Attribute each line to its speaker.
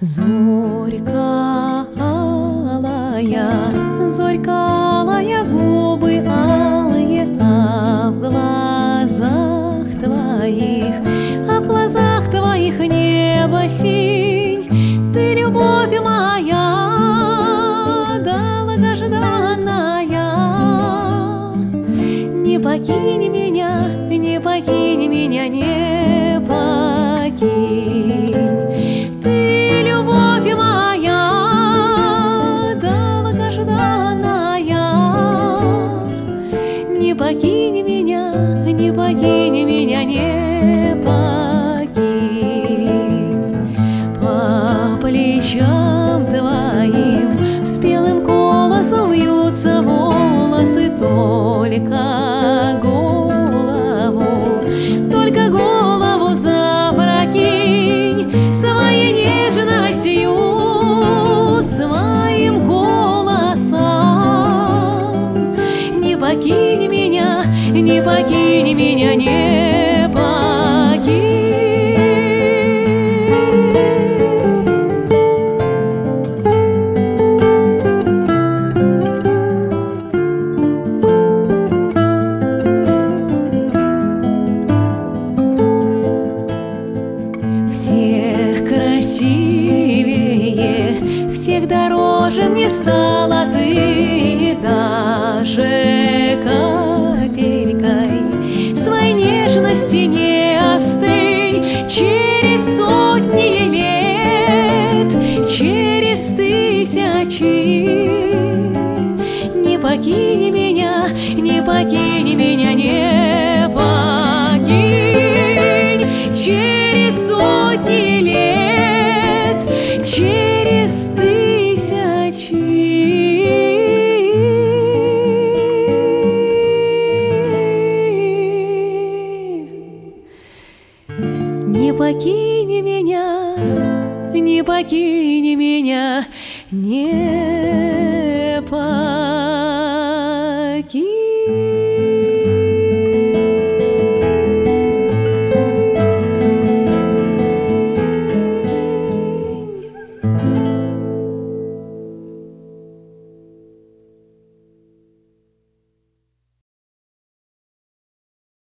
Speaker 1: Зорька алая, губы алые, а в глазах твоих небо синь. Ты любовь моя, долгожданная. Не покинь меня, не покинь меня, не покинь. Ты любовь моя, долгожданная. Не покинь меня, не покинь меня, не покинь. По плечам твоим спелым колосом вьются волосы, только голову запрокинь своей нежностью, своим голосом. Не покинь меня, не покинь меня, не покинь. Всех красивее, всех дороже мне стала ты, даже капелькой своей нежности не остынь. Через сотни лет, через тысячи, не покинь меня, не покинь меня, не покинь. Через сотни лет, через тысячи. Не покинь меня, не покинь меня, не покинь.